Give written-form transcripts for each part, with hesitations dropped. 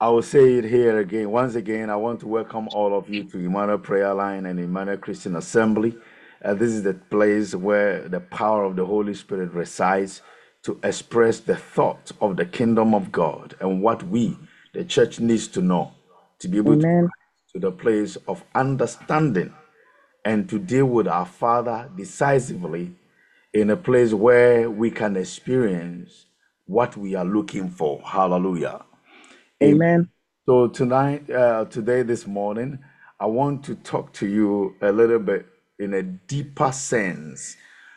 I will say it here again. Once again, I want to welcome all of you to Emmanuel Prayer Line and Emmanuel Christian Assembly. This is the place where the power of the Holy Spirit resides to express the thought of the kingdom of God and what we, the church, needs to know to be able to Amen. rise to the place of understanding and to deal with our Father decisively in a place where we can experience what we are looking for. Hallelujah. Amen. Amen. So today, this morning, I want to talk to you a little bit in a deeper sense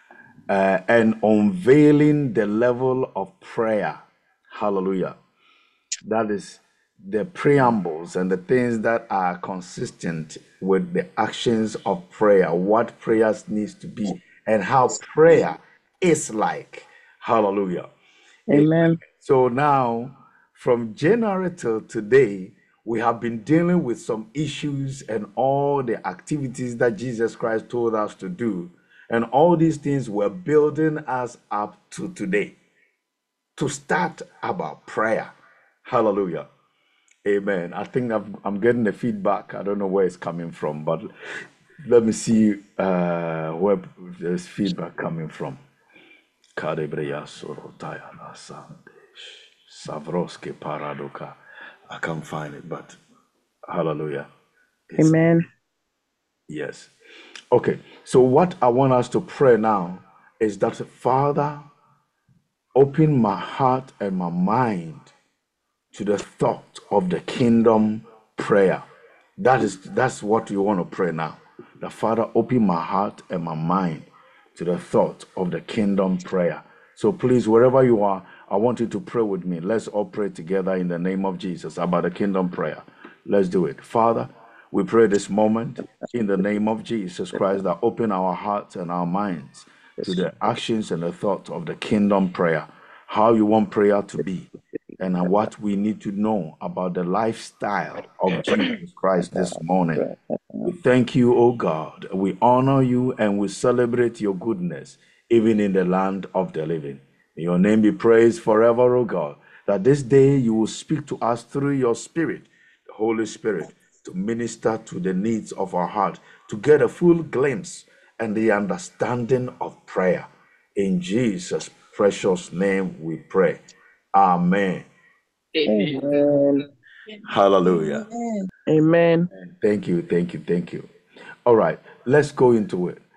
and unveiling the level of prayer. Hallelujah. That is the preambles and the things that are consistent with the actions of prayer, what prayers needs to be, and how prayer is like. Hallelujah. Amen. So now, from January till today, we have been dealing with some issues and all the activities that Jesus Christ told us to do. And all these things were building us up to today to start about prayer. Hallelujah. Amen. I think I'm getting the feedback. I don't know where it's coming from, but let me see where there's feedback coming from. Kadebreya sorotaya nasande. Savroske paradoka. I can't find it, but hallelujah. It's Amen. yes. Okay. So what I want us to pray now is that Father, open my heart and my mind to the thought of the kingdom prayer. That's what you want to pray now. The Father, open my heart and my mind to the thought of the kingdom prayer. So please, wherever you are, I want you to pray with me. Let's all pray together in the name of Jesus about the kingdom prayer. Let's do it. Father, we pray this moment in the name of Jesus Christ that open our hearts and our minds to the actions and the thought of the kingdom prayer. How you want prayer to be and what we need to know about the lifestyle of Jesus Christ this morning. We thank you, O God. We honor you and we celebrate your goodness, even in the land of the living. May your name be praised forever, O God, that this day you will speak to us through your Spirit, the Holy Spirit, to minister to the needs of our heart, to get a full glimpse and the understanding of prayer. In Jesus' precious name we pray. Amen. Amen. Hallelujah. Amen. Thank you, thank you, thank you. All right, let's go into it.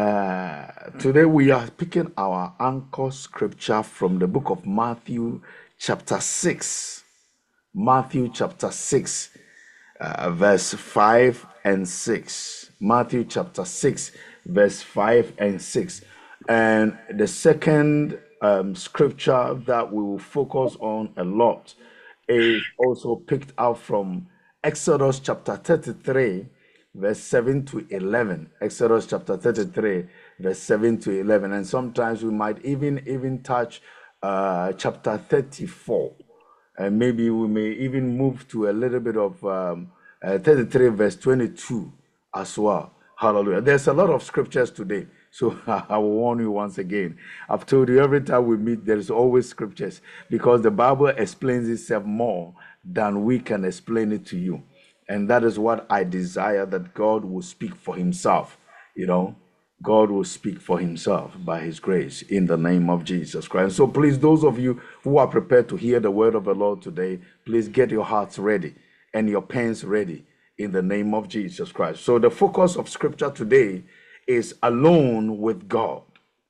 Today we are picking our anchor scripture from the book of Matthew, chapter 6. Matthew, chapter 6, verse 5 and 6. Matthew, chapter 6, verse 5 and 6. And the second scripture that we will focus on a lot is also picked out from Exodus chapter 33, verse 7 to 11. Exodus chapter 33, verse 7 to 11. And sometimes we might even touch chapter 34. And maybe we may even move to a little bit of 33, verse 22 as well. Hallelujah. There's a lot of scriptures today. So I will warn you once again. I've told you every time we meet, there is always scriptures because the Bible explains itself more than we can explain it to you. And that is what I desire, that God will speak for himself. You know, God will speak for himself by his grace in the name of Jesus Christ. So please, those of you who are prepared to hear the word of the Lord today, please get your hearts ready and your pens ready in the name of Jesus Christ. So the focus of scripture today is alone with God.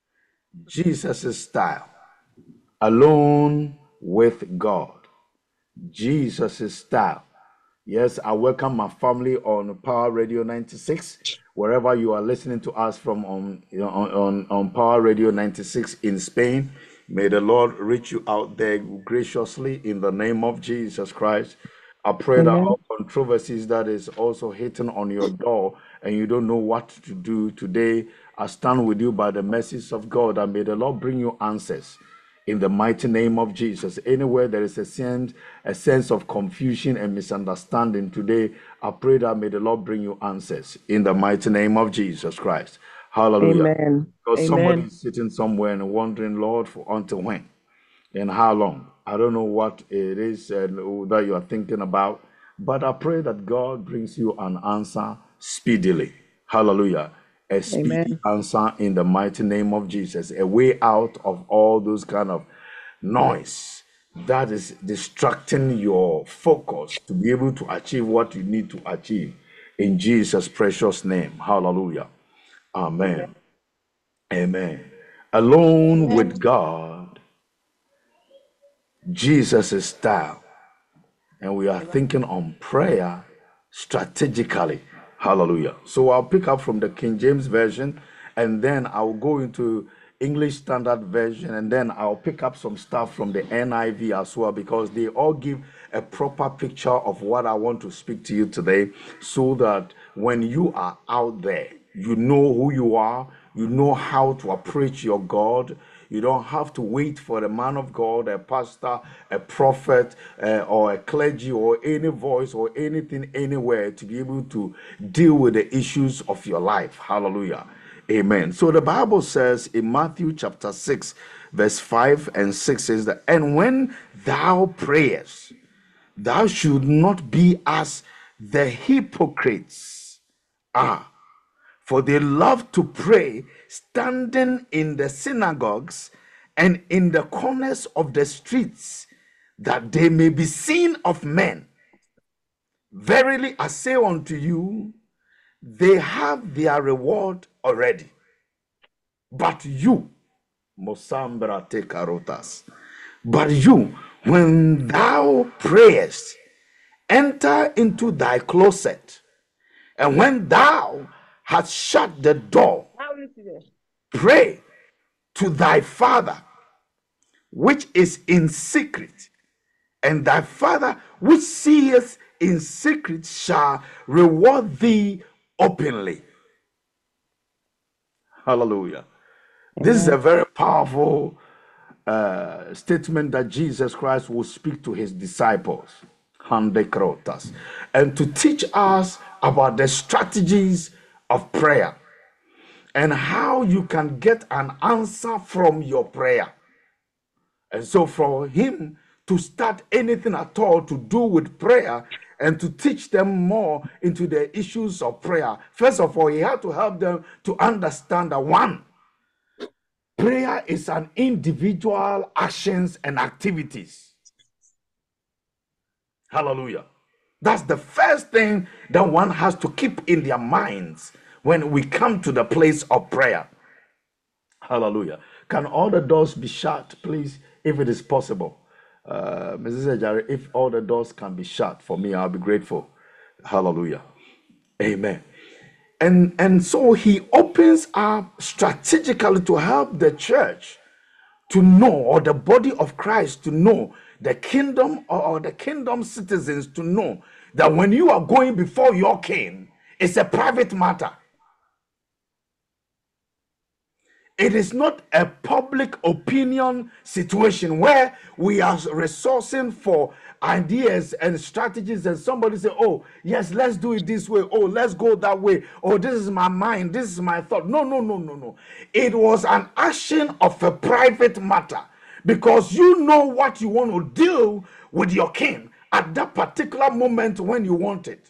Jesus' style. Alone with God. Jesus' style. Yes, I welcome my family on Power Radio 96, wherever you are listening to us from on Power Radio 96 in Spain. May the Lord reach you out there graciously in the name of Jesus Christ. I pray that Amen. all controversies that is also hitting on your door and you don't know what to do today, I stand with you by the mercies of God, and may the Lord bring you answers in the mighty name of Jesus. Anywhere there is a sense of confusion and misunderstanding today, I pray that may the Lord bring you answers in the mighty name of Jesus Christ. Hallelujah. Amen. Because somebody Amen. is sitting somewhere and wondering, Lord, for until when and how long? I don't know what it is that you are thinking about, but I pray that God brings you an answer speedily. Hallelujah. A speedy Amen. answer in the mighty name of Jesus. A way out of all those kind of noise that is distracting your focus to be able to achieve what you need to achieve. In Jesus' precious name. Hallelujah. Amen. Amen. Alone with God, Jesus' style. And we are thinking on prayer strategically. Hallelujah. So I'll pick up from the King James Version, and then I'll go into English Standard Version, and then I'll pick up some stuff from the NIV as well, because they all give a proper picture of what I want to speak to you today, so that when you are out there, you know who you are, you know how to approach your God. You don't have to wait for a man of God, a pastor, a prophet, or a clergy, or any voice or anything anywhere to be able to deal with the issues of your life. Hallelujah. Amen. So the Bible says in Matthew chapter 6, verse 5 and 6 says that, and when thou prayest, thou should not be as the hypocrites are, for they love to pray standing in the synagogues and in the corners of the streets, that they may be seen of men. Verily I say unto you, they have their reward already. But you, Mosambra te carotas, but you, when thou prayest, enter into thy closet, and when thou hast shut the door, pray to thy Father which is in secret, and thy Father which seeth in secret shall reward thee openly. Hallelujah. This is a Amen. very powerful statement that Jesus Christ will speak to his disciples, Handekrotas, and to teach us about the strategies of prayer and how you can get an answer from your prayer. And so for him to start anything at all to do with prayer and to teach them more into the issues of prayer, first of all, he had to help them to understand that one, prayer is an individual actions and activities. Hallelujah. That's the first thing that one has to keep in their minds when we come to the place of prayer. Hallelujah. Can all the doors be shut, please, if it is possible? Mrs. Ejari, if all the doors can be shut for me, I'll be grateful. Hallelujah. Amen. And so he opens up strategically to help the church to know, or the body of Christ to know, the kingdom or the kingdom citizens to know that when you are going before your king, it's a private matter. It is not a public opinion situation where we are resourcing for ideas and strategies, and somebody say, oh yes, let's do it this way, oh let's go that way, oh this is my mind, this is my thought. No, no, no, no, no. It was an action of a private matter, because you know what you want to deal with your king at that particular moment when you want it.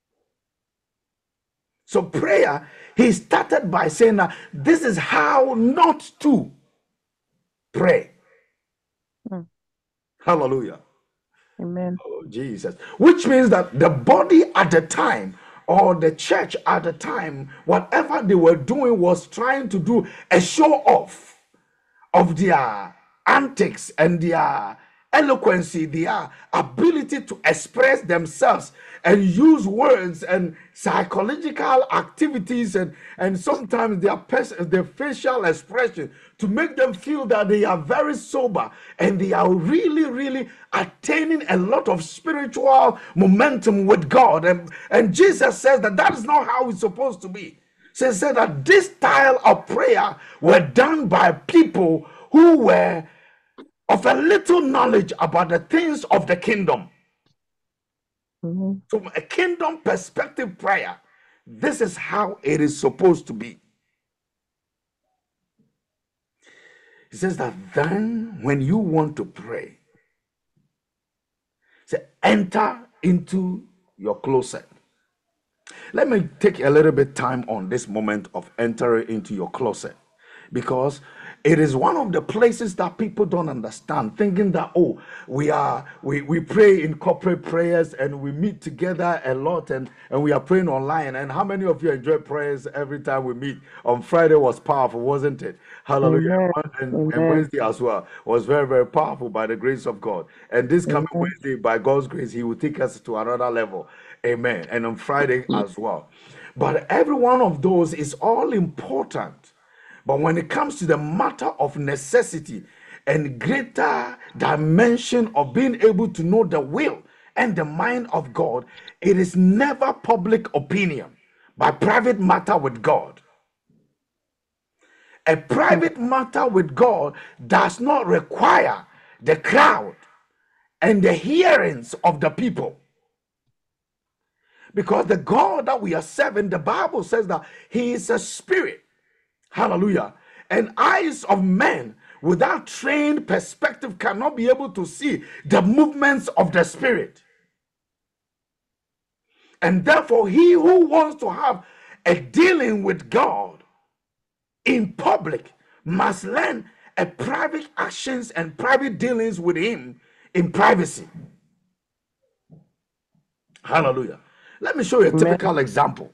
So prayer, he started by saying that this is how not to pray. Mm. Hallelujah. Amen. Oh, Jesus. Which means that the body at the time, or the church at the time, whatever they were doing was trying to do a show off of their antics and their eloquency, their ability to express themselves and use words and psychological activities and sometimes their facial expression to make them feel that they are very sober and they are really, really attaining a lot of spiritual momentum with God. And Jesus says that that is not how it's supposed to be. So he said that this style of prayer were done by people who were of a little knowledge about the things of the kingdom. Mhm. From a kingdom perspective prayer, this is how it is supposed to be. He says that then when you want to pray, Say, enter into your closet. Let me take a little bit time on this moment of entering into your closet, because it is one of the places that people don't understand, thinking that, oh, we pray in corporate prayers and we meet together a lot, and we are praying online. And how many of you enjoy prayers every time we meet? On Friday was powerful, wasn't it? Hallelujah. Amen. And Amen. Wednesday as well was very, very powerful by the grace of God. And this coming Amen. Wednesday, by God's grace, He will take us to another level. Amen. And on Friday as well. But every one of those is all important. But when it comes to the matter of necessity and greater dimension of being able to know the will and the mind of God, it is never public opinion, but private matter with God. A private matter with God does not require the crowd and the hearings of the people. Because the God that we are serving, the Bible says that He is a spirit. Hallelujah. And eyes of men without trained perspective cannot be able to see the movements of the spirit. And therefore, he who wants to have a dealing with God in public must learn a private actions and private dealings with Him in privacy. Hallelujah. Let me show you a Amen. typical example.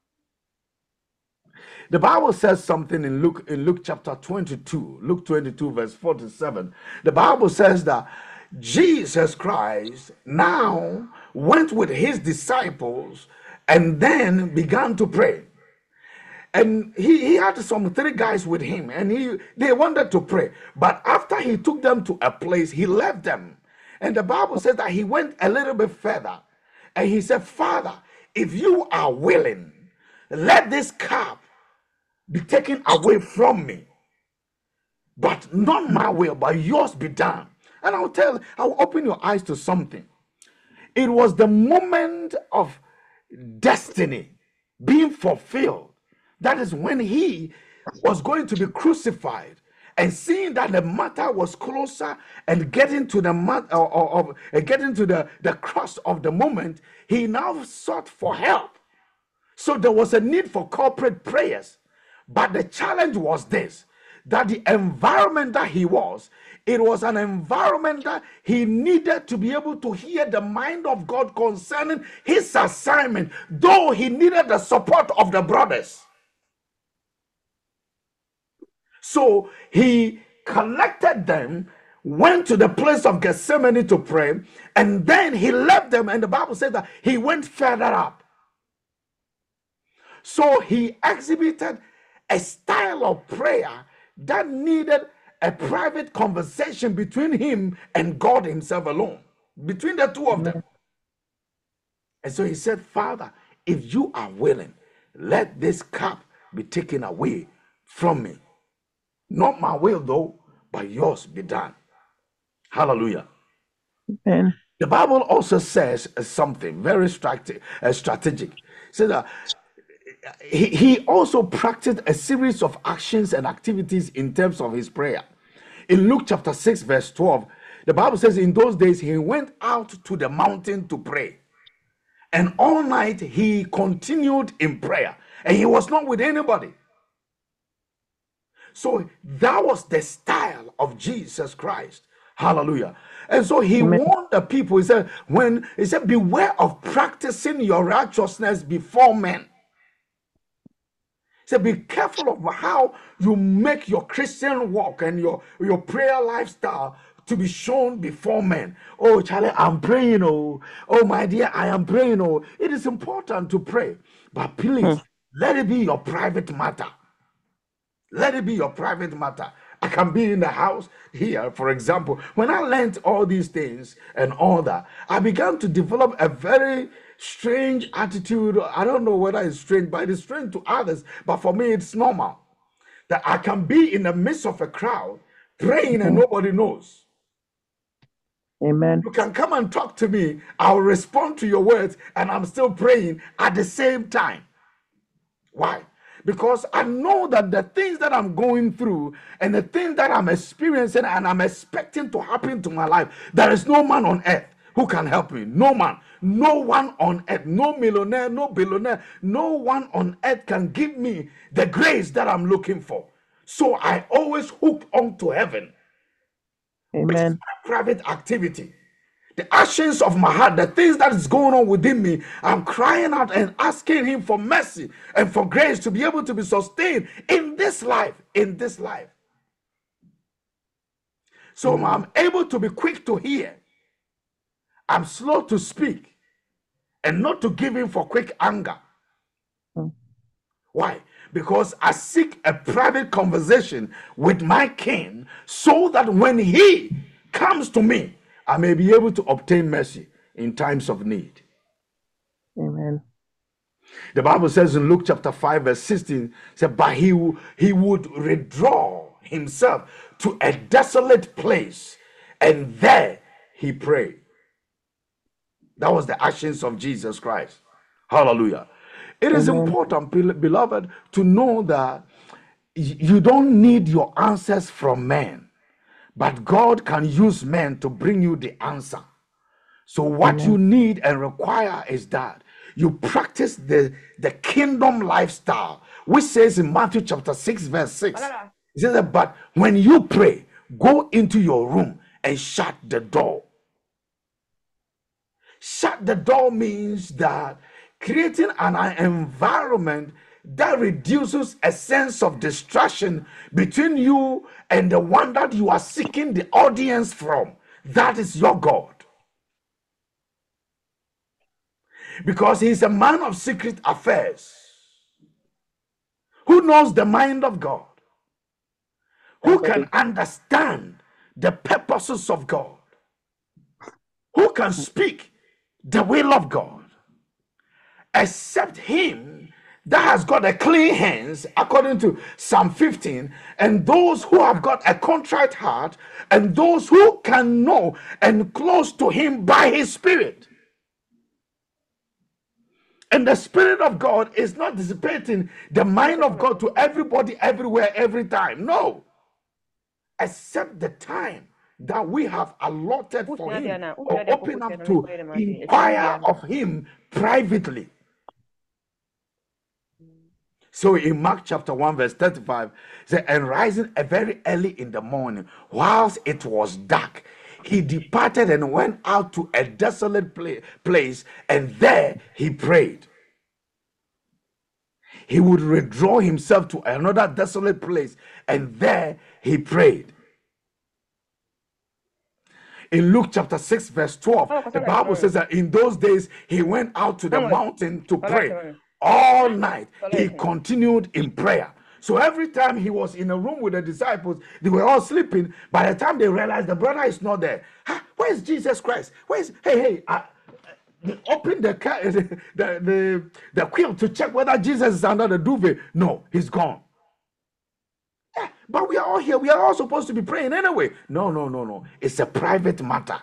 The Bible says something in Luke chapter 22, Luke 22 verse 47. The Bible says that Jesus Christ now went with His disciples and then began to pray. And he had some 3 guys with him, and they wanted to pray. But after He took them to a place, He left them. And the Bible says that He went a little bit further and He said, Father, if you are willing, let this cup be taken away from me, but not my will, but yours be done. And I'll open your eyes to something. It was the moment of destiny being fulfilled. That is when He was going to be crucified, and seeing that the matter was closer and getting to the getting to the cross of the moment, He now sought for help. So there was a need for corporate prayers. But the challenge was this, that the environment that he was, it was an environment that he needed to be able to hear the mind of God concerning his assignment, though he needed the support of the brothers. So he collected them, went to the place of Gethsemane to pray, and then he left them, and the Bible says that he went further up. So he exhibited a style of prayer that needed a private conversation between him and God Himself alone, between the two of them. And so he said, Father, if you are willing, let this cup be taken away from me. Not my will, though, but yours be done. Hallelujah. Amen. The Bible also says something very strategic. It says that he also practiced a series of actions and activities in terms of his prayer. In Luke chapter 6 verse 12, the Bible says in those days he went out to the mountain to pray, and all night he continued in prayer, and he was not with anybody. So that was the style of Jesus Christ. Hallelujah. And so He warned the people. He said, beware of practicing your righteousness before men. So be careful of how you make your Christian walk and your prayer lifestyle to be shown before men. Oh, Charlie, I'm praying. Oh, my dear, I am praying. Oh, it is important to pray, but please let it be your private matter. Let it be your private matter. I can be in the house here, for example. When I learned all these things and all that, I began to develop a very strange attitude. I don't know whether it's strange, but it's strange to others. But for me, it's normal that I can be in the midst of a crowd praying and nobody knows. Amen. You can come and talk to me. I'll respond to your words, and I'm still praying at the same time. Why? Because I know that the things that I'm going through and the things that I'm experiencing and I'm expecting to happen to my life, there is no man on earth Who can help me? No man. No one on earth. No millionaire, no billionaire. No one on earth can give me the grace that I'm looking for. So I always hook on to heaven, which is Amen. my private activity. The actions of my heart, the things that is going on within me, I'm crying out and asking him for mercy and for grace to be able to be sustained in this life, So I'm able to be quick to hear. I'm slow to speak and not to give in for quick anger. Why? Because I seek a private conversation with my king so that when he comes to me, I may be able to obtain mercy in times of need. Amen. The Bible says in Luke chapter 5 verse 16, said, but he would withdraw himself to a desolate place, and there he prayed. That was the actions of Jesus Christ. Hallelujah. It is important, beloved, to know that you don't need your answers from men, but God can use men to bring you the answer. So what you need and require is that you practice the kingdom lifestyle, which says in Matthew chapter 6 verse 6, it says that, but when you pray, go into your room and shut the door. Shut the door means that creating an environment that reduces a sense of distraction between you and the one that you are seeking the audience from. That is your God. Because he's a man of secret affairs, who knows the mind of God, who can understand the purposes of God, who can speak the will of God. Except him that has got a clean hands, according to Psalm 15, and those who have got a contrite heart, and those who can know and close to him by his spirit. And the Spirit of God is not dissipating the mind of God to everybody, everywhere, every time. No. Except the time that we have allotted for him, or open up to inquire of him privately. So in Mark chapter 1 verse 35, it says, and rising very early in the morning, whilst it was dark, he departed and went out to a desolate place, and there he prayed. He would withdraw himself to another desolate place, and there he prayed. In Luke chapter 6 verse 12, the Bible says that in those days he went out to the mountain to pray. All night he continued in prayer. So every time he was in a room with the disciples, they were all sleeping. By the time they realized the brother is not there, where is Jesus Christ? They open the quilt to check whether Jesus is under the duvet. No, he's gone. But we are all here. We are all supposed to be praying anyway. No. It's a private matter.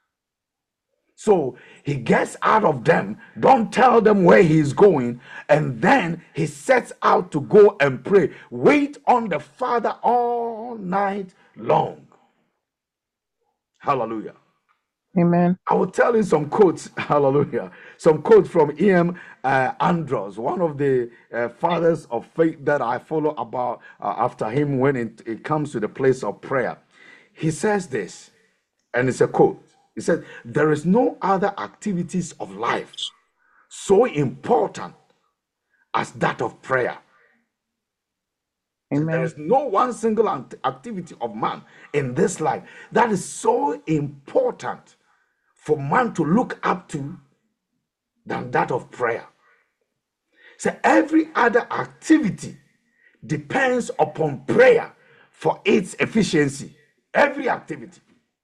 So he gets out of them, don't tell them where he's going, and then he sets out to go and pray. Wait on the Father all night long. Hallelujah. Amen. I will tell you some quotes. Hallelujah. Some quotes from E.M. Andros, one of the fathers of faith that I follow about after him when it comes to the place of prayer. He says this, and it's a quote. He said, there is no other activities of life so important as that of prayer. Amen. There is no one single activity of man in this life that is so important for man to look up to than that of prayer. So every other activity depends upon prayer for its efficiency. Every activity.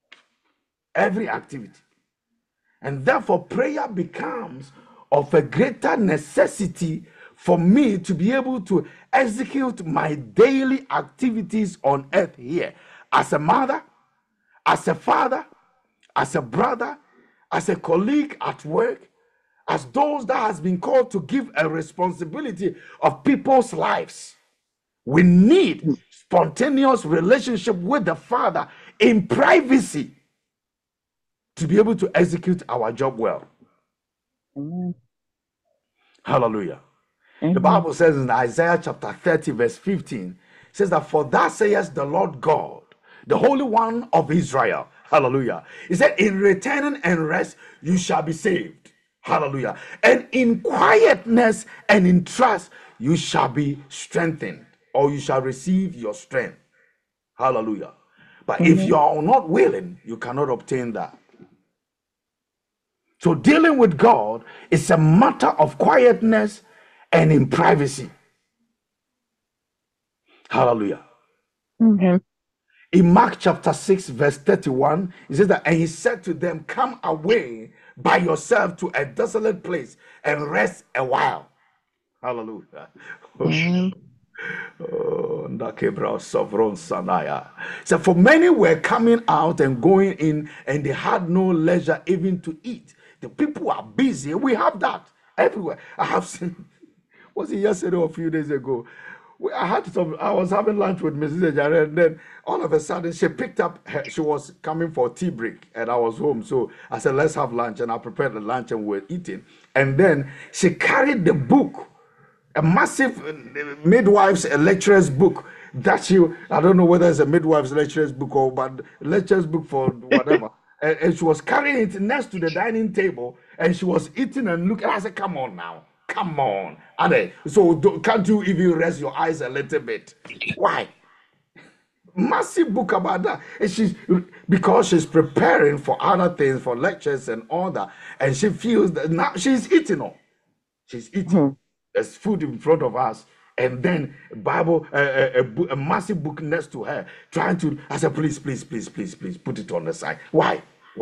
And therefore prayer becomes of a greater necessity for me to be able to execute my daily activities on earth here, as a mother, as a father, as a brother, as a colleague at work, as those that has been called to give a responsibility of people's lives. We need spontaneous relationship with the Father in privacy to be able to execute our job well. Amen. Hallelujah. The Amen. Bible says in Isaiah chapter 30, verse 15, says that for thus says the Lord God, the Holy One of Israel. Hallelujah. He said, in returning and rest, you shall be saved. Hallelujah. And in quietness and in trust, you shall be strengthened, or you shall receive your strength. Hallelujah. But if Amen. you are not willing, you cannot obtain that. So dealing with God is a matter of quietness and in privacy. Hallelujah. Amen. In Mark chapter 6, verse 31, it says that, and he said to them, come away by yourself to a desolate place and rest a while. Hallelujah. Amen. Oh, so for many were coming out and going in, and they had no leisure even to eat. The people are busy. We have that everywhere. I have seen, was it yesterday or a few days ago? I was having lunch with Mrs. Ejare, and then all of a sudden she picked up she was coming for tea break, and I was home. So I said, let's have lunch, and I prepared the lunch and we're eating. And then she carried the book, a massive midwife's lecturer's book that I don't know whether it's a midwife's lecturer's book or but lecturer's book for whatever. And she was carrying it next to the dining table, and she was eating and looking. I said, come on now, come on. Ade, so can't you even rest your eyes a little bit? Why? Massive book about that. And because she's preparing for other things, for lectures and all that, and she feels that now she's eating all. She's eating. There's food in front of us, and then Bible, a massive book next to her, trying to. I said, please, put it on the side. Why?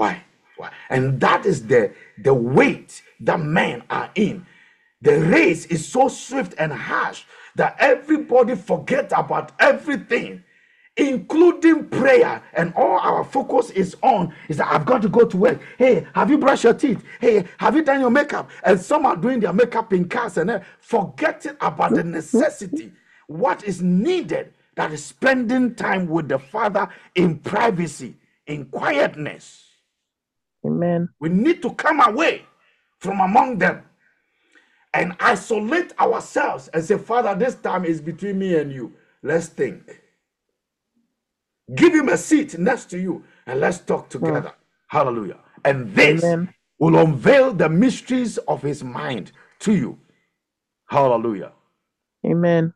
And that is the weight that men are in. The race is so swift and harsh that everybody forgets about everything, including prayer, and all our focus is that I've got to go to work. Hey, have you brushed your teeth? Hey, have you done your makeup? And some are doing their makeup in cars and forgetting about the necessity, what is needed, that is spending time with the Father in privacy, in quietness. Amen. We need to come away from among them and isolate ourselves and say, Father, this time is between me and you. Let's think. Give him a seat next to you and let's talk together. Hallelujah. And this will unveil the mysteries of his mind to you. Hallelujah. Amen.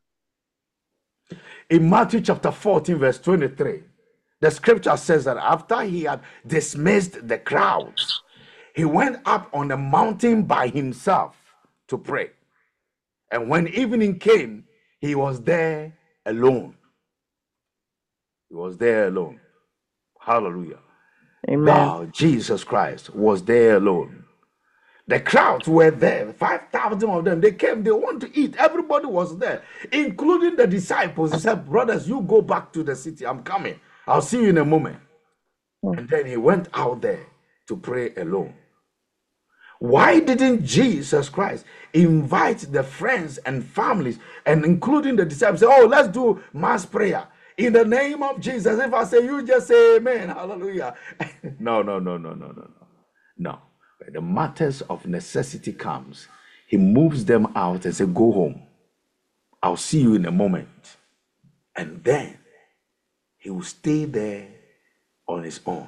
In Matthew chapter 14, verse 23, the scripture says that after he had dismissed the crowds, he went up on the mountain by himself to pray. And when evening came, he was there alone. He was there alone. Hallelujah. Amen. God, Jesus Christ, was there alone. The crowds were there, 5,000 of them. They came, they want to eat. Everybody was there, including the disciples. He said, brothers, you go back to the city. I'm coming. I'll see you in a moment. And then he went out there to pray alone. Why didn't Jesus Christ invite the friends and families, and including the disciples, say, oh, let's do mass prayer in the name of Jesus? If I say, you just say amen, hallelujah. No. When the matters of necessity comes, he moves them out and says, go home. I'll see you in a moment. And then he will stay there on his own.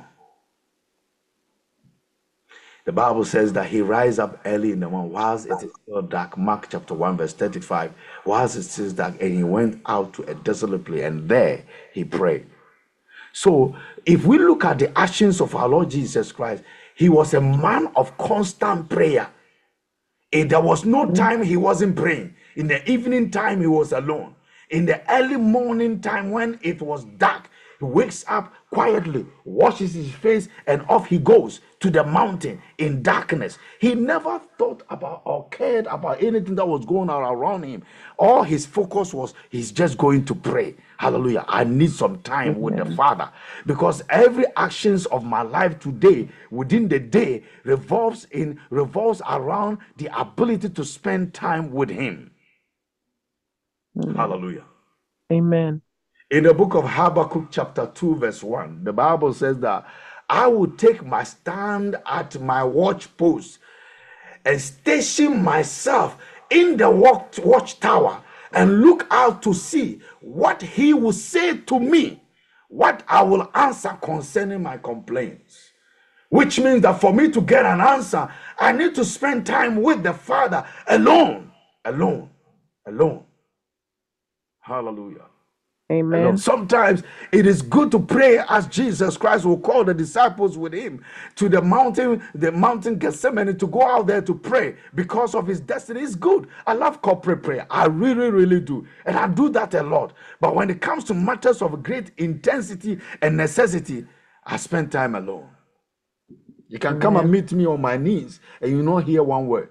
The Bible says that he rise up early in the morning whilst it is still dark. Mark chapter 1 verse 35. Whilst it is dark, and he went out to a desolate place, and there he prayed. So if we look at the actions of our Lord Jesus Christ, he was a man of constant prayer. And there was no time he wasn't praying. In the evening time, he was alone. In the early morning time, when it was dark, he wakes up quietly, washes his face, and off he goes to the mountain in darkness. He never thought about or cared about anything that was going on around him. All his focus was, he's just going to pray. Hallelujah. I need some time with the Father, because every actions of my life today, within the day, revolves around the ability to spend time with him. Hallelujah. Amen. In the book of Habakkuk chapter 2 verse 1, the Bible says that I will take my stand at my watch post and station myself in the watchtower and look out to see what he will say to me, what I will answer concerning my complaints. Which means that for me to get an answer, I need to spend time with the Father alone. Alone. Alone. Hallelujah. Amen. Alone. Sometimes it is good to pray as Jesus Christ will call the disciples with him to the mountain Gethsemane, to go out there to pray because of his destiny. It's good. I love corporate prayer. I really, really do. And I do that a lot. But when it comes to matters of great intensity and necessity, I spend time alone. You can come and meet me on my knees and you not hear one word.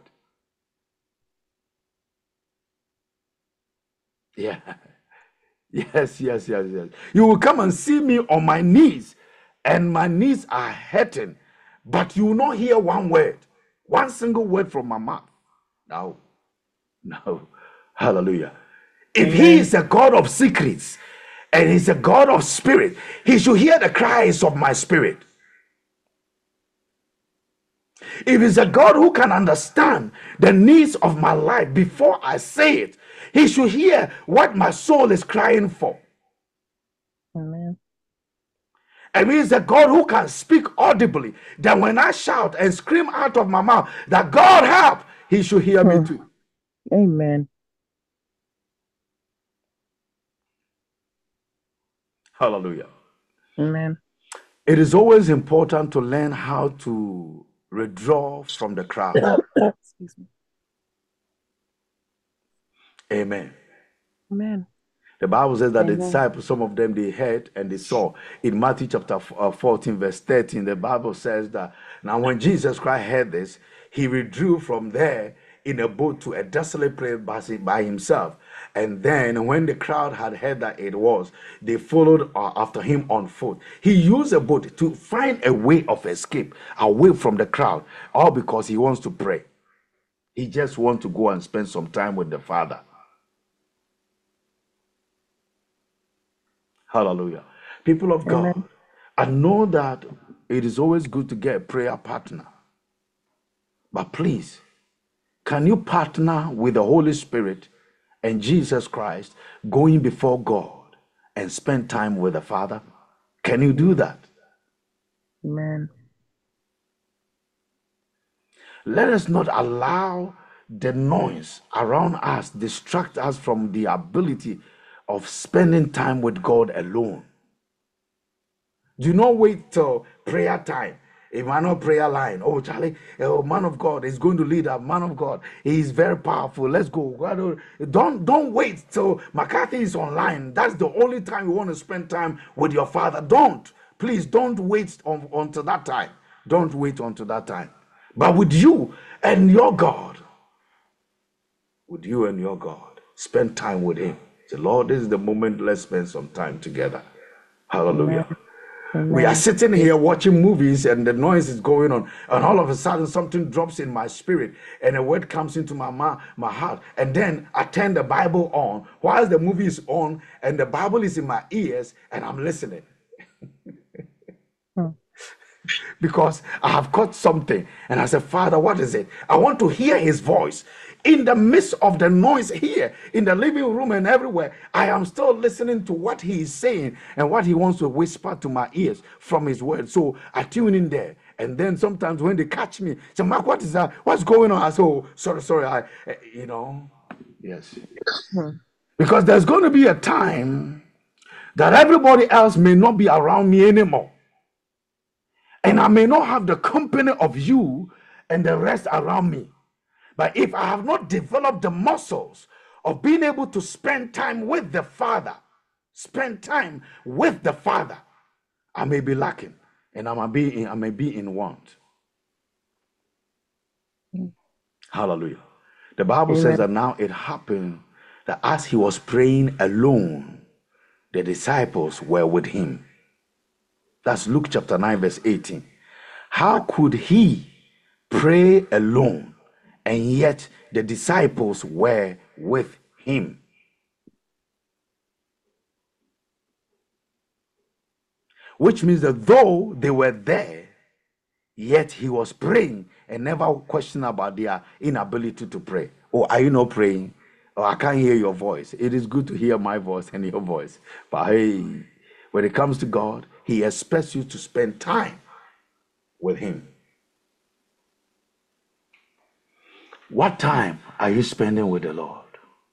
Yeah. Yes. You will come and see me on my knees and my knees are hurting, but you will not hear one word, one single word from my mouth. No. Hallelujah. If he is a God of secrets and he's a God of spirit, he should hear the cries of my spirit. If he's a God who can understand the needs of my life before I say it, he should hear what my soul is crying for. Amen. And he's a God who can speak audibly, that when I shout and scream out of my mouth that God help, he should hear me too. Amen. Hallelujah. Amen. It is always important to learn how to withdraw from the crowd. Excuse me. Amen. Amen. The Bible says that the Amen. disciples, some of them, they heard and they saw. In Matthew chapter 14, verse 13, the Bible says that now when Jesus Christ heard this, he withdrew from there in a boat to a desolate place by himself. And then when the crowd had heard that it was, they followed after him on foot. He used a boat to find a way of escape away from the crowd, all because he wants to pray. He just wants to go and spend some time with the Father. Hallelujah. People of God, Amen. I know that it is always good to get a prayer partner. But please, can you partner with the Holy Spirit and Jesus Christ going before God and spend time with the Father? Can you do that? Amen. Let us not allow the noise around us distract us from the ability of spending time with God alone. Do not wait till prayer time. Emmanuel prayer line. Oh, Charlie, oh, man of God is going to lead a man of God. He is very powerful. Let's go. Don't wait till McCarthy is online. That's the only time you want to spend time with your Father. Please don't wait until that time. Don't wait until that time. But with you and your God, spend time with him. Say, Lord, this is the moment. Let's spend some time together. Hallelujah. Amen. We are sitting here watching movies and the noise is going on, and all of a sudden something drops in my spirit and a word comes into my heart, and then I turn the Bible on while the movie is on and the Bible is in my ears and I'm listening. Because I have caught something and I said, Father, what is it? I want to hear his voice. In the midst of the noise here, in the living room and everywhere, I am still listening to what he is saying and what he wants to whisper to my ears from his word. So I tune in there. And then sometimes when they catch me, say, Mark, what is that? What's going on? I say, oh, sorry. Yes. Because there's going to be a time that everybody else may not be around me anymore. And I may not have the company of you and the rest around me. But if I have not developed the muscles of being able to spend time with the Father, I may be lacking and I may be in want. Hallelujah. The Bible says that now it happened that as he was praying alone, the disciples were with him. That's Luke chapter 9, verse 18. How could he pray alone and yet the disciples were with him? which means that though they were there, yet he was praying and never questioned about their inability to pray. Oh, are you not praying? Oh, I can't hear your voice. It is good to hear my voice and your voice. But hey, when it comes to God, he expects you to spend time with him. What time are you spending with the Lord?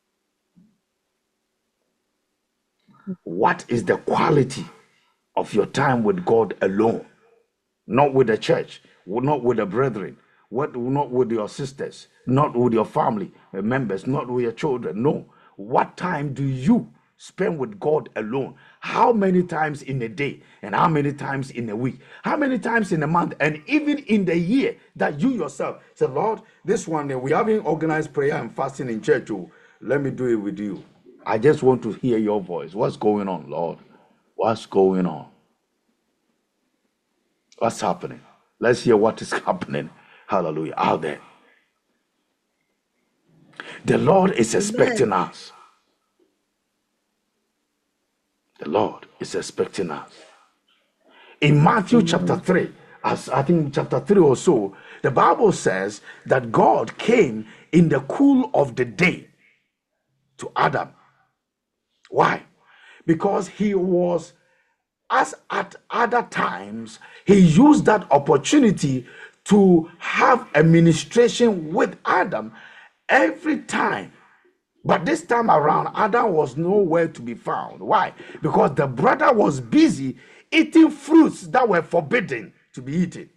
What is the quality of your time with God alone? Not with the church, not with the brethren, not with your sisters, not with your family members, not with your children. No. What time do you spend with God alone? How many times in a day, and how many times in a week, how many times in a month, and even in the year that you yourself say, Lord, this one day we haven't organized prayer and fasting in church. Oh, let me do it with you. I just want to hear your voice. What's going on, Lord? What's going on? What's happening? Let's hear what is happening. Hallelujah. Out there. The Lord is expecting us. The Lord is expecting us. In Matthew chapter 3, as I think chapter 3 or so, the Bible says that God came in the cool of the day to Adam. Why? Because he was, as at other times, he used that opportunity to have a ministration with Adam every time. But this time around, Adam was nowhere to be found. Why? Because the brother was busy eating fruits that were forbidden to be eaten.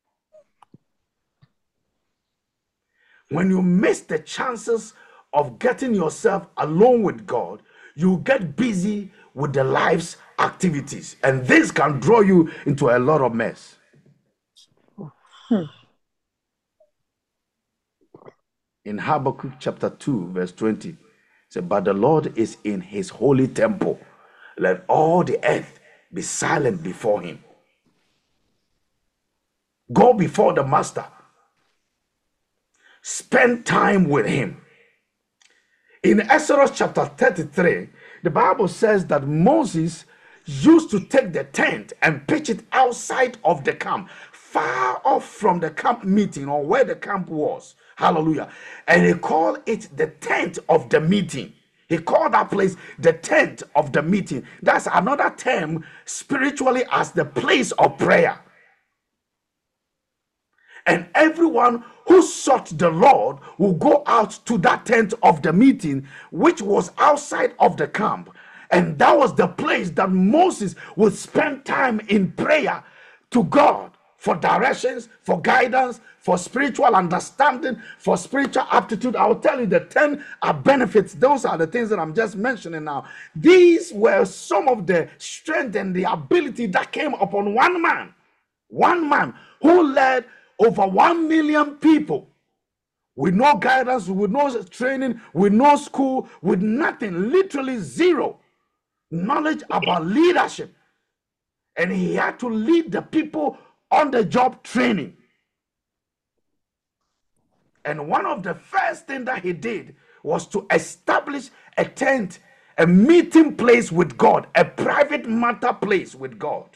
When you miss the chances of getting yourself alone with God, you get busy with the life's activities, and this can draw you into a lot of mess. In Habakkuk chapter 2 verse 20, it says, but the Lord is in his holy temple. Let all the earth be silent before him. Go before the master. Spend time with him. In Exodus chapter 33, the Bible says that Moses used to take the tent and pitch it outside of the camp, far off from the camp meeting or where the camp was. Hallelujah. And he called it the tent of the meeting. He called that place the tent of the meeting. That's another term spiritually as the place of prayer. And everyone who sought the Lord will go out to that tent of the meeting, which was outside of the camp. And that was the place that Moses would spend time in prayer to God for directions, for guidance, for spiritual understanding, for spiritual aptitude. I will tell you the 10 benefits. Those are the things that I'm just mentioning now. These were some of the strength and the ability that came upon one man who led over 1 million people with no guidance, with no training, with no school, with nothing, literally zero knowledge about leadership. And he had to lead the people on the job training. And one of the first things that he did was to establish a tent, a meeting place with God, a private matter place with God.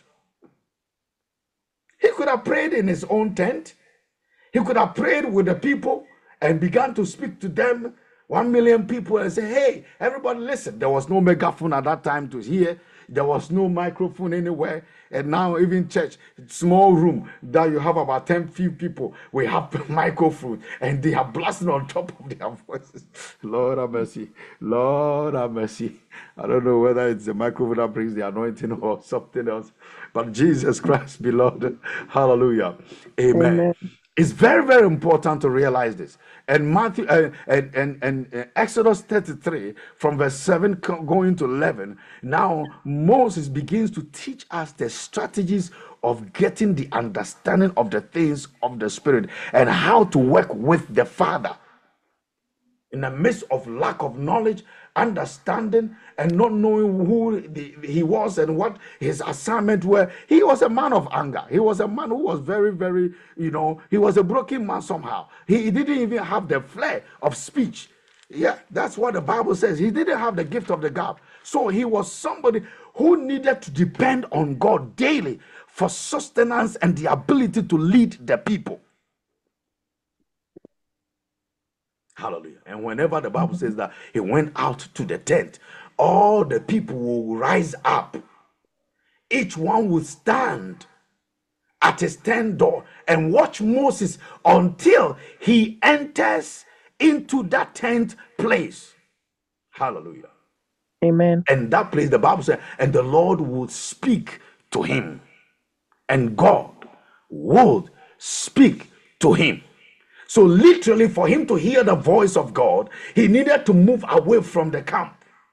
He could have prayed in his own tent. He could have prayed with the people and began to speak to them, 1 million people, and say, hey, everybody listen. There was no megaphone at that time to hear. There was no microphone anywhere. And now even church, small room that you have about 10 few people, we have microphone and they are blasting on top of their voices. Lord have mercy. Lord have mercy. I don't know whether it's the microphone that brings the anointing or something else. But Jesus Christ, beloved. Hallelujah. Amen. Amen. It's very, very important to realize this. And Matthew and Exodus 33, from verse 7 going to 11, now Moses begins to teach us the strategies of getting the understanding of the things of the Spirit and how to work with the Father. In the midst of lack of knowledge, understanding, and not knowing who he was and what his assignment were, he was a man of anger. He was a man who was very, very, he was a broken man somehow. He didn't even have the flair of speech. Yeah, that's what the Bible says. He didn't have the gift of the gab. So he was somebody who needed to depend on God daily for sustenance and the ability to lead the people. Hallelujah. And whenever the Bible says that he went out to the tent, all the people will rise up. Each one will stand at his tent door and watch Moses until he enters into that tent place. Hallelujah. Amen. And that place, the Bible says, and the Lord would speak to him. And God would speak to him. So literally, for him to hear the voice of God, he needed to move away from the camp.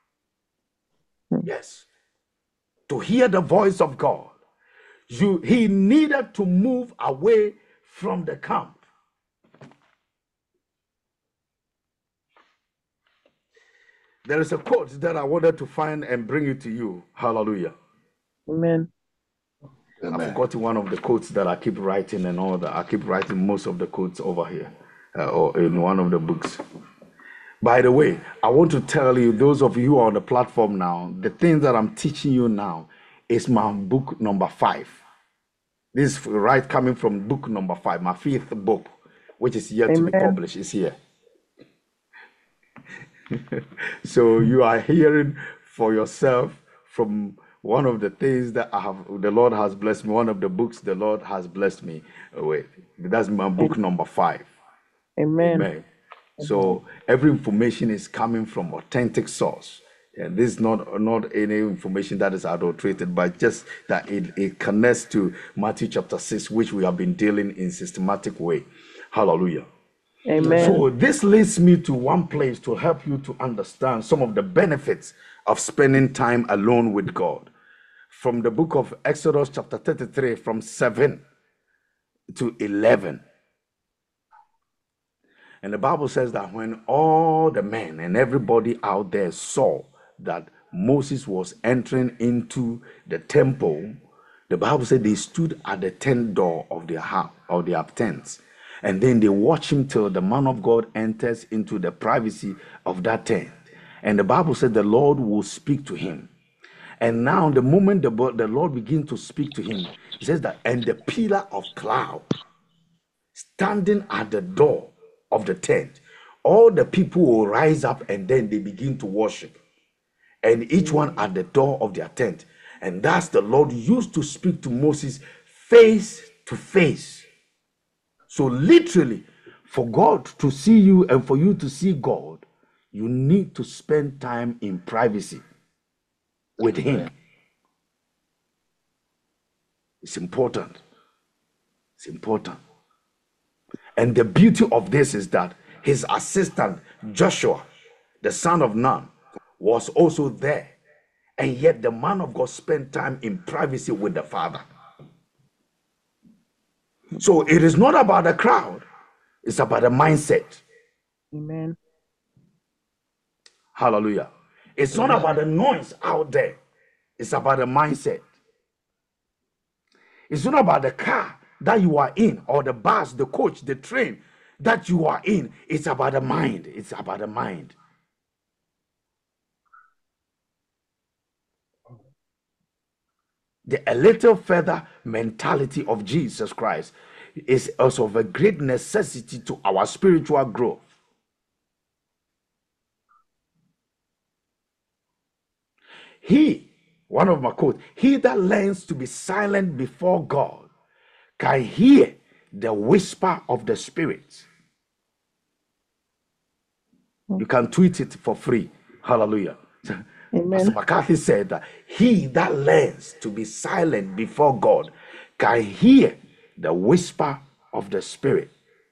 Yes. To hear the voice of God, he needed to move away from the camp. There is a quote that I wanted to find and bring it to you. Hallelujah. Amen. I've forgotten one of the quotes that I keep writing and all that. I keep writing most of the quotes over here or in one of the books. By the way, I want to tell you, those of you who are on the platform now, the things that I'm teaching you now is my book number 5. This is right coming from book number 5, my 5th book, which is yet to be published, is here. So you are hearing for yourself from one of the things that the Lord has blessed me, one of the books the Lord has blessed me with. That's my book number 5. Amen. Amen. So every information is coming from authentic source. And this is not any information that is adulterated, but just that it connects to Matthew chapter 6, which we have been dealing in systematic way. Hallelujah. Amen. So this leads me to one place to help you to understand some of the benefits of spending time alone with God. From the book of Exodus chapter 33, from 7 to 11. And the Bible says that when all the men and everybody out there saw that Moses was entering into the temple, the Bible said they stood at the tent door of their house, or their tents. And then they watch him till the man of God enters into the privacy of that tent. And the Bible said the Lord will speak to him. And now the moment the Lord begins to speak to him, he says that, and the pillar of cloud standing at the door of the tent, all the people will rise up and then they begin to worship. And each one at the door of their tent. And that's the Lord used to speak to Moses face to face. So literally, for God to see you and for you to see God, you need to spend time in privacy with him. It's important. It's important. And the beauty of this is that his assistant, Joshua, the son of Nun, was also there. And yet the man of God spent time in privacy with the Father. So it is not about the crowd. It's about the mindset. Amen. Hallelujah. It's not about the noise out there. It's about the mindset. It's not about the car that you are in, or the bus, the coach, the train that you are in. It's about the mind. It's about the mind. The a little further mentality of Jesus Christ is also of a great necessity to our spiritual growth. One of my quotes, he that learns to be silent before God can hear the whisper of the Spirit. You can tweet it for free. Hallelujah. Amen. Pastor McCarthy said that he that learns to be silent before God can hear the whisper of the Spirit.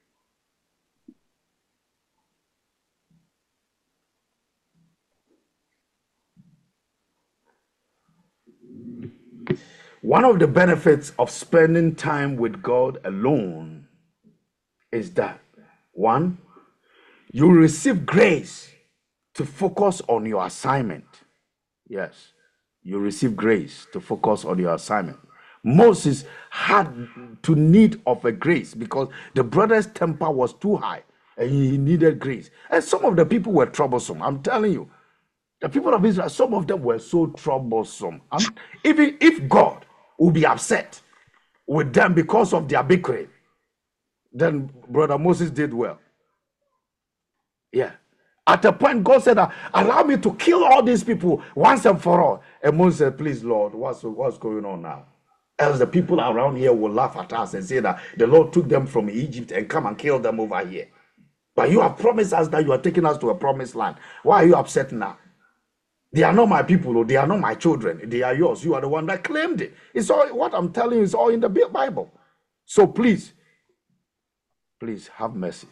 One of the benefits of spending time with God alone is that, one, you receive grace to focus on your assignment. Yes, you receive grace to focus on your assignment. Moses had to need of a grace because the brother's temper was too high and he needed grace. And some of the people were troublesome, I'm telling you. The people of Israel, some of them were so troublesome. Even if God will be upset with them because of their bickering, then Brother Moses did well. Yeah. At a point, God said, allow me to kill all these people once and for all. And Moses said, please, Lord, what's going on now? Else the people around here will laugh at us and say that the Lord took them from Egypt and come and kill them over here. But you have promised us that you are taking us to a promised land. Why are you upset now? They are not my people, or they are not my children. They are yours. You are the one that claimed it. It's all what I'm telling you is all in the Bible. So please have mercy.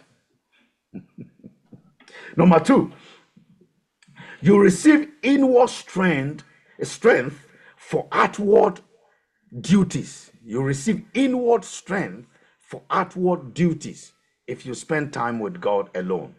Number 2, you receive inward strength for outward duties. You receive inward strength for outward duties if you spend time with God alone.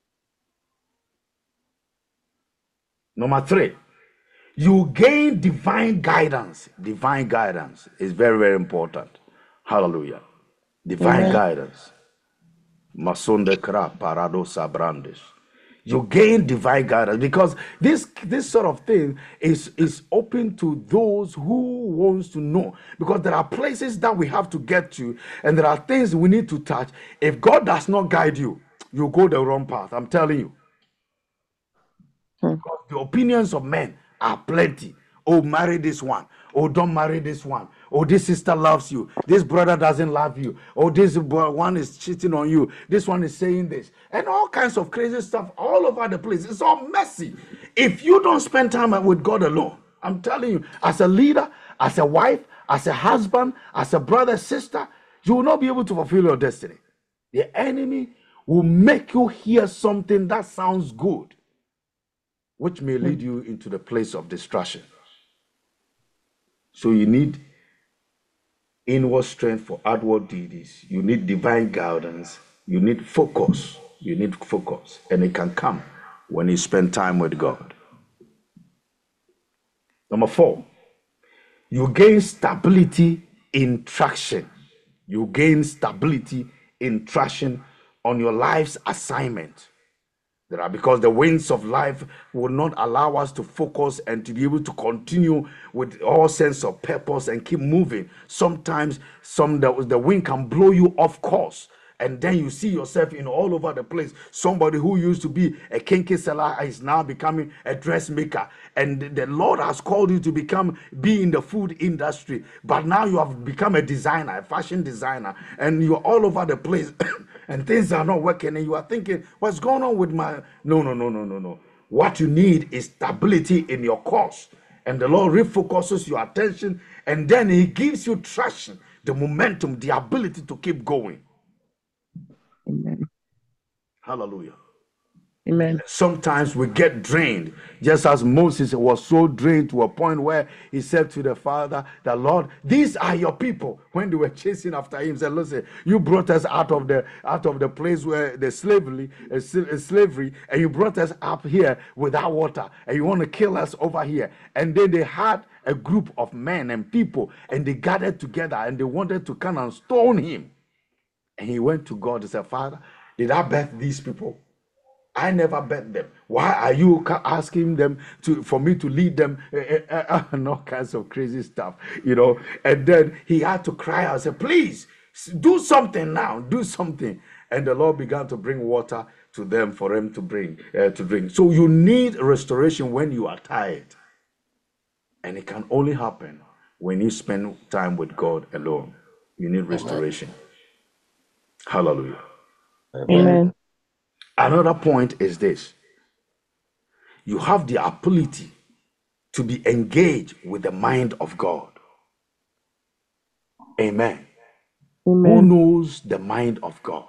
Number 3, you gain divine guidance. Divine guidance is very, very important. Hallelujah. Divine guidance. Masonde kra paradosa brandish. You gain divine guidance because this sort of thing is open to those who wants to know, because there are places that we have to get to and there are things we need to touch. If God does not guide you, you go the wrong path. I'm telling you. Because the opinions of men are plenty. Oh, marry this one. Oh, don't marry this one. Oh, this sister loves you. This brother doesn't love you. Oh, this one is cheating on you. This one is saying this. And all kinds of crazy stuff all over the place. It's all messy. If you don't spend time with God alone, I'm telling you, as a leader, as a wife, as a husband, as a brother, sister, you will not be able to fulfill your destiny. The enemy will make you hear something that sounds good, which may lead you into the place of destruction. So you need inward strength for outward duties. You need divine guidance. You need focus. You need focus. And it can come when you spend time with God. Number 4, you gain stability in traction. You gain stability in traction on your life's assignment. Because the winds of life will not allow us to focus and to be able to continue with all sense of purpose and keep moving. Sometimes the wind can blow you off course, and then you see yourself in all over the place. Somebody who used to be a kinky seller is now becoming a dressmaker, and the Lord has called you to be in the food industry, but now you have become a designer, a fashion designer, and you're all over the place. And things are not working, and you are thinking, what's going on with my... No. What you need is stability in your course. And the Lord refocuses your attention, and then he gives you traction, the momentum, the ability to keep going. Amen. Hallelujah. Amen. Sometimes we get drained, just as Moses was so drained to a point where he said to the Father, the Lord, these are your people. When they were chasing after him, said, listen, you brought us out of the place where the slavery, and you brought us up here without water, and you want to kill us over here. And then they had a group of men and people, and they gathered together, and they wanted to come and stone him. And he went to God and said, Father, did I birth these people? I never bet them. Why are you asking them for me to lead them? And all kinds of crazy stuff, And then he had to cry out and say, please, do something now, do something. And the Lord began to bring water to them for them to drink. So you need restoration when you are tired. And it can only happen when you spend time with God alone. You need restoration. Hallelujah. Amen. Another point is this. You have the ability to be engaged with the mind of God. Amen. Amen. Who knows the mind of God?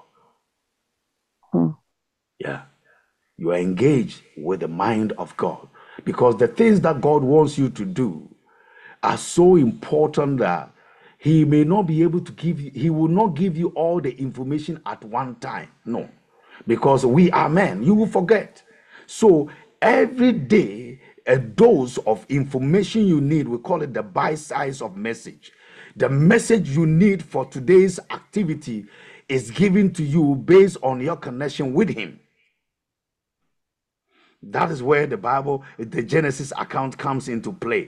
Yeah. You are engaged with the mind of God, because the things that God wants you to do are so important that he may not be able to give you, he will not give you all the information at one time. No. Because we are men, you will forget. So every day, a dose of information you need, we call it the bite size of message. The message you need for today's activity is given to you based on your connection with him. That is where the Bible, the Genesis account comes into play.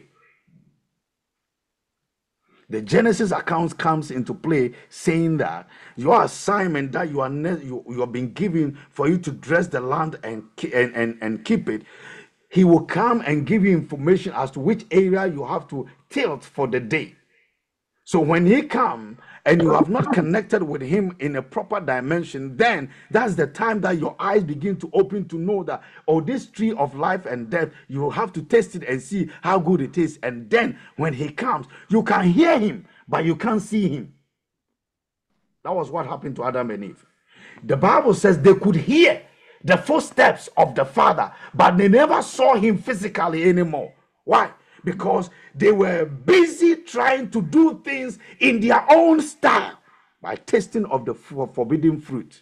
The Genesis account comes into play saying that your assignment that you are being given for you to dress the land and keep it, he will come and give you information as to which area you have to tilt for the day. So when he comes and you have not connected with him in a proper dimension, then that's the time that your eyes begin to open to know that, oh, this tree of life and death, you have to taste it and see how good it is. And then when he comes, you can hear him, but you can't see him. That was what happened to Adam and Eve. The Bible says they could hear the footsteps of the Father, but they never saw him physically anymore. Why? Because they were busy trying to do things in their own style by tasting of the forbidden fruit.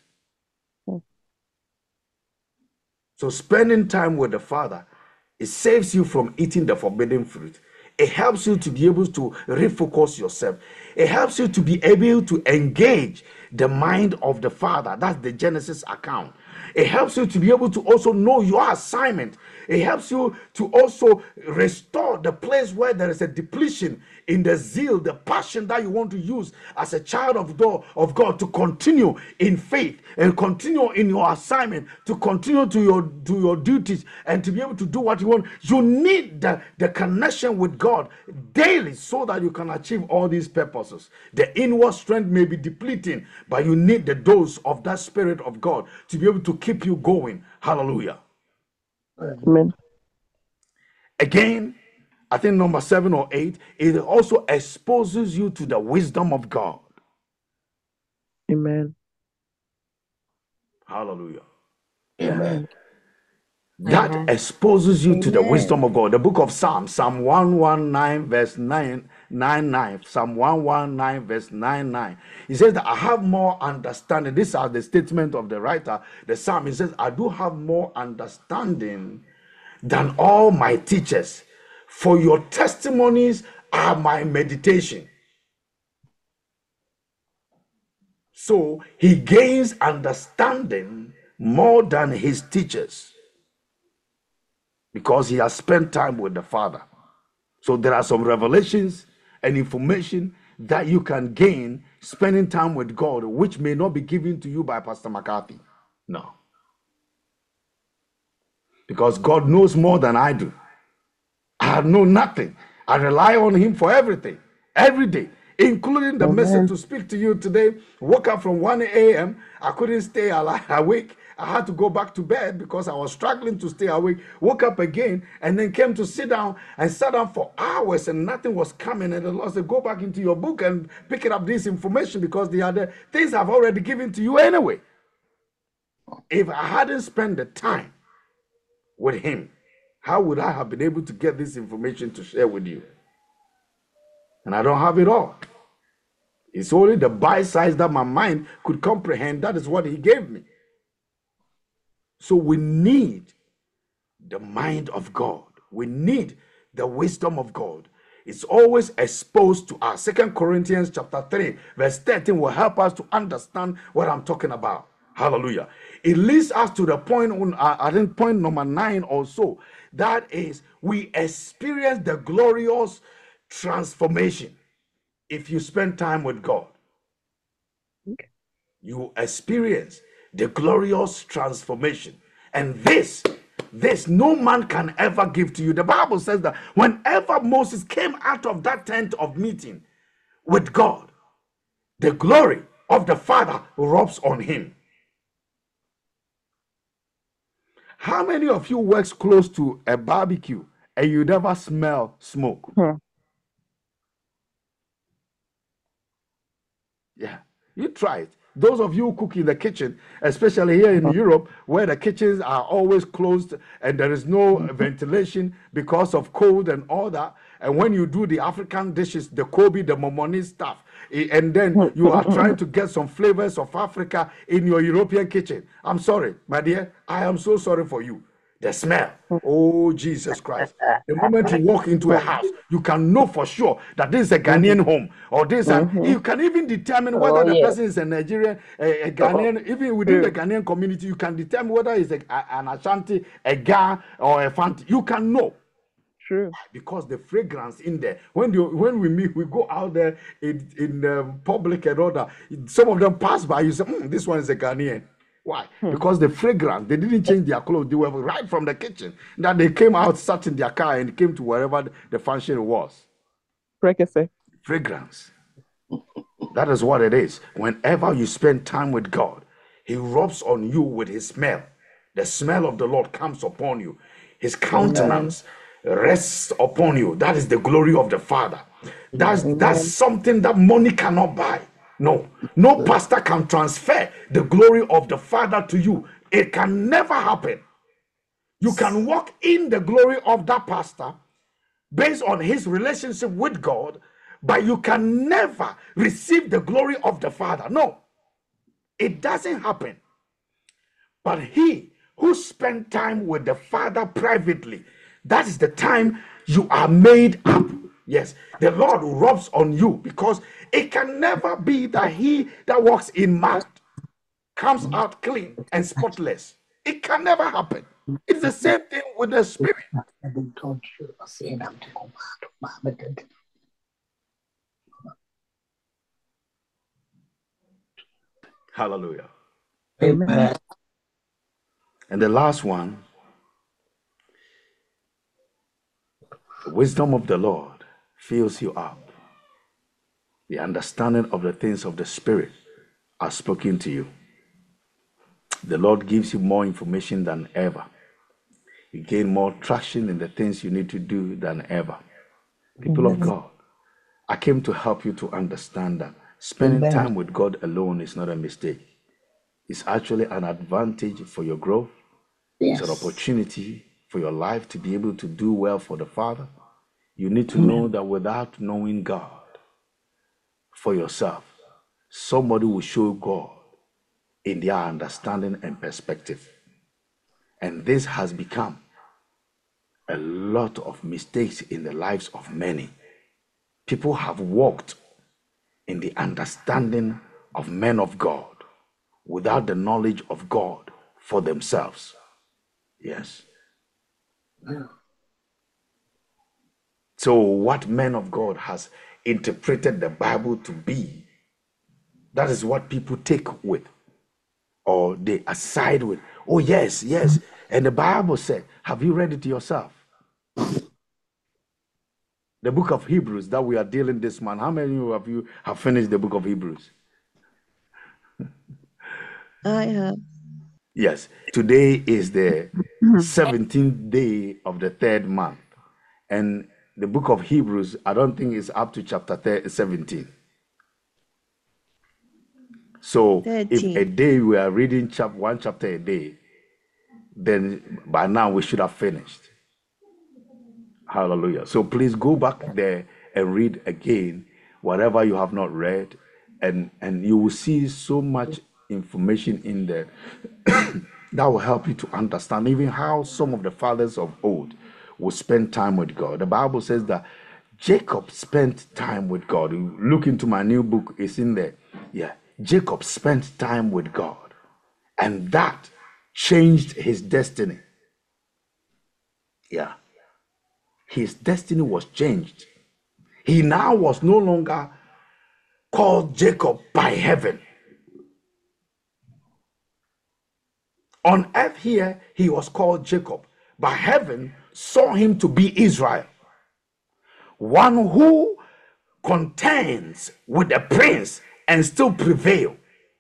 So spending time with the Father, it saves you from eating the forbidden fruit. It helps you to be able to refocus yourself. It helps you to be able to engage the mind of the Father. That's the Genesis account. It helps you to be able to also know your assignment. It helps you to also restore the place where there is a depletion in the zeal, the passion that you want to use as a child of God to continue in faith and continue in your assignment, to continue to your duties and to be able to do what you want. You need the connection with God daily so that you can achieve all these purposes. The inward strength may be depleting, but you need the dose of that Spirit of God to be able to keep you going. Hallelujah. Amen. Again, I think number 7 or 8, it also exposes you to the wisdom of God. Amen. Hallelujah. Amen. That exposes you to the wisdom of God. The book of Psalms, Psalm 119 verse 999. Psalm 119 verse 99. He says that I have more understanding. These are the statement of the writer, the psalm. He says, I do have more understanding than all my teachers, for your testimonies are my meditation. So he gains understanding more than his teachers because he has spent time with the Father. So there are some revelations and information that you can gain spending time with God, which may not be given to you by Pastor McCarthy. No. Because God knows more than I do. I know nothing. I rely on him for everything, every day, including the message to speak to you today. Woke up from 1 a.m. I couldn't stay awake. I had to go back to bed because I was struggling to stay awake. Woke up again and then came to sit down and sat down for hours and nothing was coming. And the Lord said, go back into your book and pick up this information because the other things I've already given to you anyway. If I hadn't spent the time with him, how would I have been able to get this information to share with you? And I don't have it all. It's only the bite size that my mind could comprehend. That is what he gave me. So we need the mind of God. We need the wisdom of God. It's always exposed to us. 2 Corinthians chapter 3 verse 13 will help us to understand what I'm talking about. Hallelujah. It leads us to the point, I think point number 9 or so. That is, we experience the glorious transformation. If you spend time with God, you experience the glorious transformation. And this no man can ever give to you. The Bible says that whenever Moses came out of that tent of meeting with God, the glory of the Father rubs on him. How many of you works close to a barbecue and you never smell smoke? Yeah, you try it. Those of you who cook in the kitchen, especially here in Europe, where the kitchens are always closed and there is no ventilation because of cold and all that. And when you do the African dishes, the Kobe, the Momoni stuff, and then you are trying to get some flavors of Africa in your European kitchen. I'm sorry, my dear. I am so sorry for you. The smell. Oh, Jesus Christ. The moment you walk into a house, you can know for sure that this is a Ghanaian home, or this, and you can even determine whether Oh, the yes. person is a Nigerian, a Ghanaian. Even within the Ghanaian community, you can determine whether it's an Ashanti, a Ga, or a Fanti. You can know. True. Because the fragrance in there, when we meet, we go out there in public and all that. Some of them pass by, you say, this one is a Ghanaian. Why? Because the fragrance, they didn't change their clothes. They were right from the kitchen. That they came out, sat in their car, and came to wherever the function was. Fragrance. That is what it is. Whenever you spend time with God, He rubs on you with His smell. The smell of the Lord comes upon you. His countenance rests upon you. That is the glory of the Father. That's something that money cannot buy. No pastor can transfer the glory of the Father to you. It can never happen. You can walk in the glory of that pastor based on his relationship with God, but you can never receive the glory of the Father. No, it doesn't happen. But he who spent time with the Father privately, that is the time you are made up. Yes, the Lord rubs on you, because it can never be that he that walks in mud comes out clean and spotless. It can never happen. It's the same thing with the Spirit. Hallelujah. Amen. And the last one, the wisdom of the Lord fills you up. The understanding of the things of the Spirit are spoken to you. The Lord gives you more information than ever. You gain more traction in the things you need to do than ever. People of God, I came to help you to understand that spending time with God alone is not a mistake. It's actually an advantage for your growth. It's an opportunity for your life to be able to do well for the Father. You need to know that without knowing God for yourself, somebody will show God in their understanding and perspective. And this has become a lot of mistakes in the lives of many. People have walked in the understanding of men of God without the knowledge of God for themselves. Yes. So what men of God has interpreted the Bible to be, that is what people take with, or they aside with. Oh, yes. And the Bible said, have you read it yourself? The book of Hebrews that we are dealing this month. How many of you have finished the book of Hebrews? I have. Yes. Today is the 17th day of the third month. And the book of Hebrews, I don't think is up to chapter 17. So 13. if a day we are reading one chapter a day, then by now we should have finished. Hallelujah. So please go back there and read again whatever you have not read, and you will see so much information in there that will help you to understand even how some of the fathers of old would spend time with God. The Bible says that Jacob spent time with God. Look into my new book, it's in there. Yeah, Jacob spent time with God, and that changed his destiny. Yeah. His destiny was changed. He now was no longer called Jacob by heaven. On earth here, he was called Jacob. But heaven saw him to be Israel, one who contends with the prince and still prevail.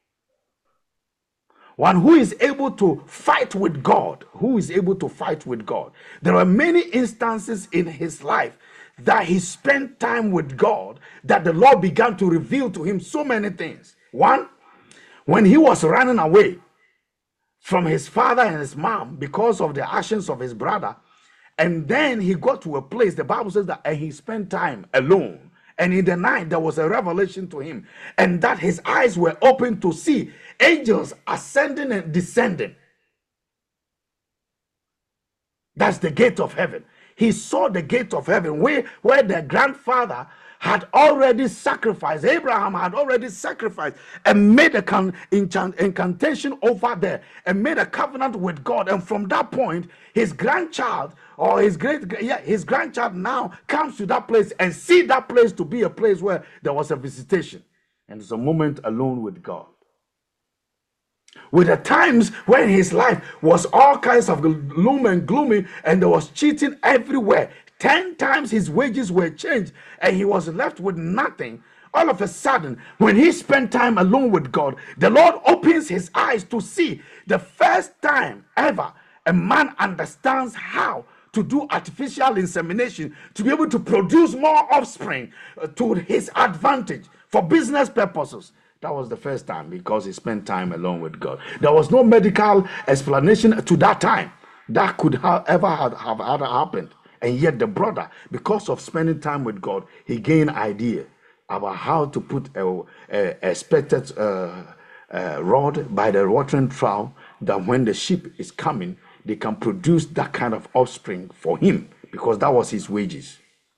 One who is able to fight with God, There are many instances in his life that he spent time with God, that the Lord began to reveal to him so many things. One, when he was running away from his father and his mom because of the actions of his brother, and then he got to a place, the Bible says that, and he spent time alone. And in the night, there was a revelation to him, and that his eyes were open to see angels ascending and descending. That's the gate of heaven. He saw the gate of heaven where the grandfather had already sacrificed. Abraham had already sacrificed and made a incantation over there and made a covenant with God. And from that point, his grandchild or his grandchild now comes to that place and see that place to be a place where there was a visitation. And it's a moment alone with God. With the times when his life was all kinds of gloom and gloomy and there was cheating everywhere, 10 times his wages were changed and he was left with nothing. All of a sudden, when he spent time alone with God, the Lord opens his eyes to see the first time ever a man understands how to do artificial insemination to be able to produce more offspring to his advantage for business purposes. That was the first time because he spent time alone with God. There was no medical explanation to that time that could ever have happened. And yet the brother, because of spending time with God, he gained idea about how to put a spected rod by the watering trough, that when the sheep is coming, they can produce that kind of offspring for him, because that was his wages.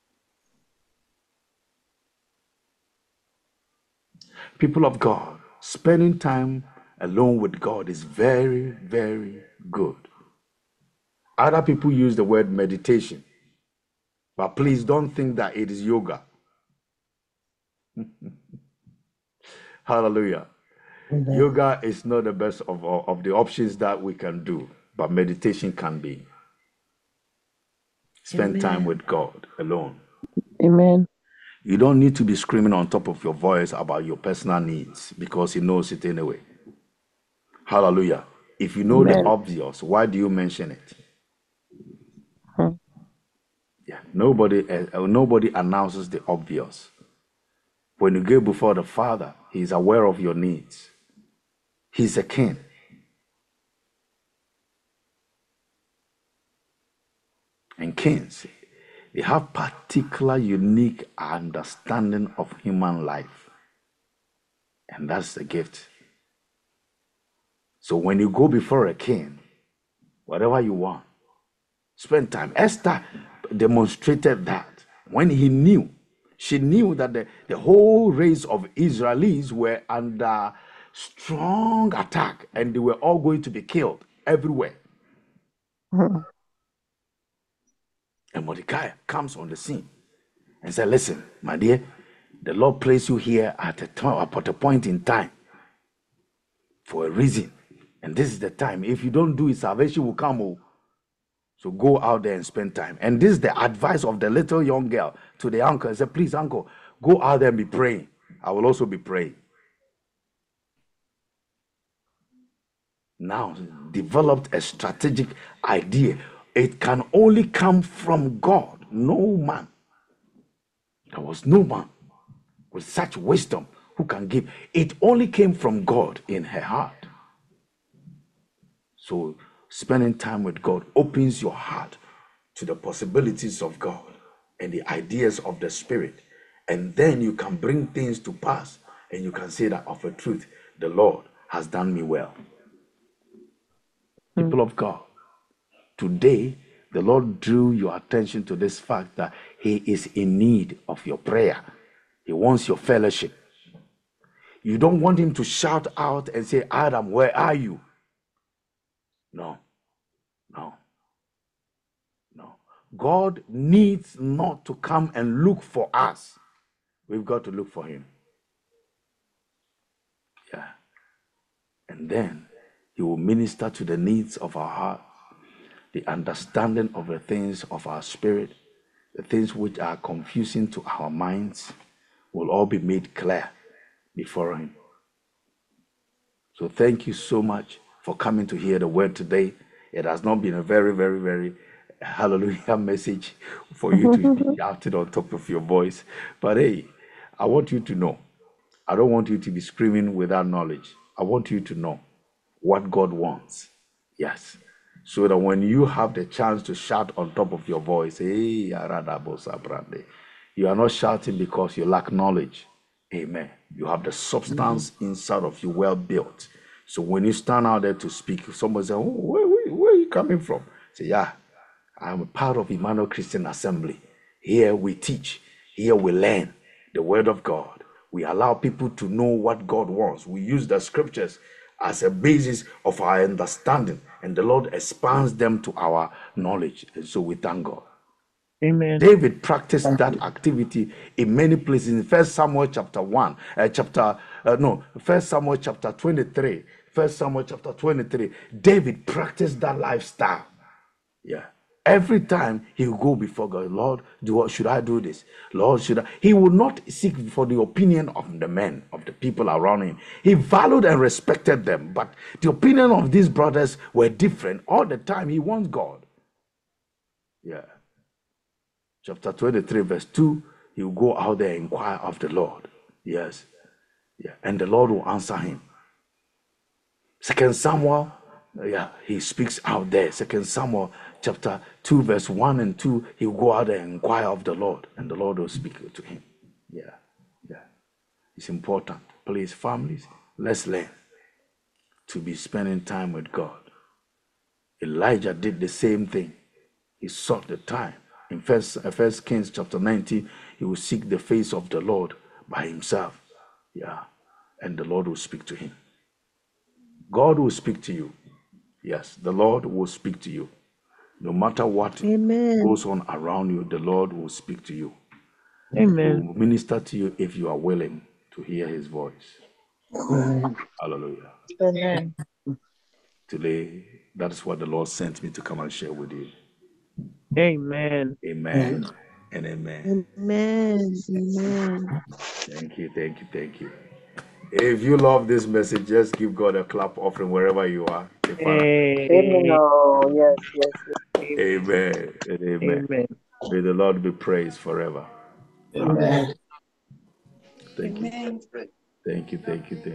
People of God, spending time alone with God is very, very good. Other people use the word meditation, but please don't think that it is yoga. Hallelujah. Amen. Yoga is not the best of the options that we can do, but meditation can be. Spend time with God alone. Amen. You don't need to be screaming on top of your voice about your personal needs, because he knows it anyway. Hallelujah. If you know the obvious, why do you mention it? Yeah, nobody announces the obvious. When you go before the Father, he's aware of your needs. He's a king. And kings, they have particular unique understanding of human life. And that's the gift. So when you go before a king, whatever you want, spend time. Esther demonstrated that when she knew that the whole race of Israelis were under strong attack and they were all going to be killed everywhere. And Mordecai comes on the scene and said, listen, my dear, the Lord placed you here at a point in time for a reason. And this is the time. If you don't do it, salvation will come. So go out there and spend time. And this is the advice of the little young girl to the uncle. He said, please, uncle, go out there and be praying. I will also be praying. Now, developed a strategic idea. It can only come from God. No man. There was no man with such wisdom who can give. It only came from God in her heart. So spending time with God opens your heart to the possibilities of God and the ideas of the Spirit. And then you can bring things to pass and you can say that of a truth, the Lord has done me well. People of God, today, the Lord drew your attention to this fact that he is in need of your prayer. He wants your fellowship. You don't want him to shout out and say, Adam, where are you? No. God needs not to come and look for us. We've got to look for him. Yeah. And then he will minister to the needs of our heart, the understanding of the things of our spirit, the things which are confusing to our minds will all be made clear before him. So thank you so much for coming to hear the word today. It has not been a very, very, very hallelujah message for you to be shouting on top of your voice. But hey, I want you to know. I don't want you to be screaming without knowledge. I want you to know what God wants. Yes. So that when you have the chance to shout on top of your voice, hey, you are not shouting because you lack knowledge. Amen. You have the substance inside of you well built. So when you stand out there to speak, somebody say, oh, where are you coming from? Say, yeah, I'm a part of Emmanuel Christian Assembly. Here we teach, here we learn the Word of God. We allow people to know what God wants. We use the scriptures as a basis of our understanding, and the Lord expands them to our knowledge. And so we thank God. Amen. David practiced that activity in many places. In First Samuel chapter 23. First Samuel chapter 23. David practiced that lifestyle. Yeah. Every time he would go before God, Lord, should I do this? Lord, should I? He would not seek for the opinion of the men, of the people around him. He valued and respected them, but the opinion of these brothers were different. All the time, he wants God. Yeah. Chapter 23, verse 2, he will go out there and inquire of the Lord. Yes. Yeah. And the Lord will answer him. Second Samuel, he speaks out there. Second Samuel chapter 2, verse 1 and 2, he will go out there and inquire of the Lord, and the Lord will speak to him. Yeah. It's important. Please, families, let's learn to be spending time with God. Elijah did the same thing. He sought the time. In First Kings chapter 19, he will seek the face of the Lord by himself. Yeah. And the Lord will speak to him. God will speak to you. Yes, the Lord will speak to you. No matter what goes on around you, the Lord will speak to you. Amen. He will minister to you if you are willing to hear his voice. Hallelujah. Amen. Today, that is what the Lord sent me to come and share with you. Amen. Amen and amen. Amen. Thank you. If you love this message, just give God a clap offering wherever you are. Amen. Oh, yes. Amen and amen. Amen. May the Lord be praised forever. Amen. Thank you. Thank you.